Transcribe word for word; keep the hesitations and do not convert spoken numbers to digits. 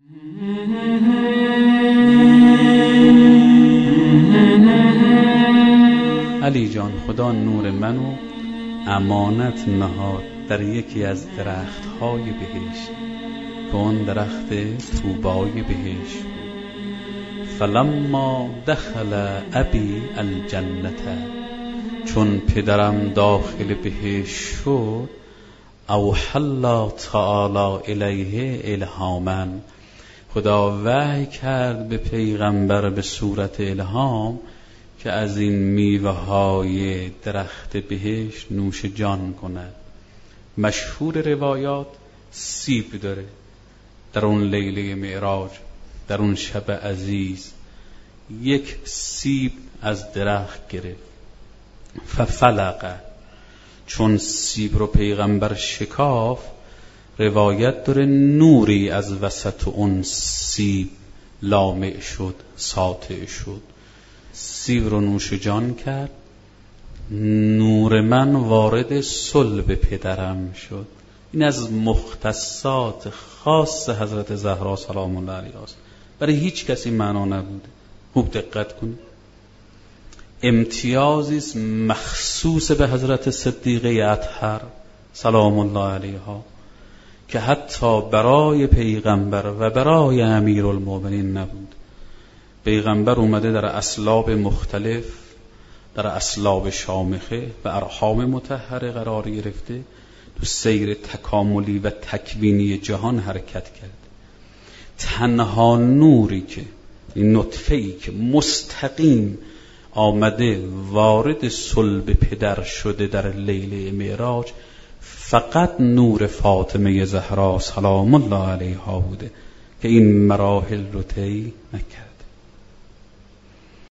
علی جان، خدا نور منو امانت نهاد در یکی از درخت‌های بهشت که اون درخت طوبای بهشت بود. فلما دخل ابی الجنة، چون پدرم داخل بهشت شد، اوحی الله تعالی الیه الهاما، خدا وحی کرد به پیغمبر به صورت الهام که از این میوه های درخت بهشت نوش جان کند. مشهور روایات سیب داره. در اون لیله معراج، در اون شب عزیز، یک سیب از درخت گرفت. ففلق، چون سیب رو پیغمبر شکاف، روایت داره نوری از وسط اون سیب لامع شد، ساطع شد. سیب رو نوش جان کرد. نور من وارد صلب پدرم شد. این از مختصات خاص حضرت زهرا سلام الله علیها است. برای هیچ کسی معنا نبوده. خوب دقت کنید. امتیازی است مخصوص به حضرت صدیقه اطهر سلام الله علیها که حتی برای پیغمبر و برای امیرالمومنین نبود. پیغمبر اومده در اسلاب مختلف، در اسلاب شامخه و ارحام مطهره قرار گرفته، تو سیر تکاملی و تکوینی جهان حرکت کرد. تنها نوری که، این نطفه‌ای که مستقیم آمده وارد صلب پدر شده در لیله معراج، فقط نور فاطمه زهرا سلام الله علیها بوده که این مراحل رو طی نکرد.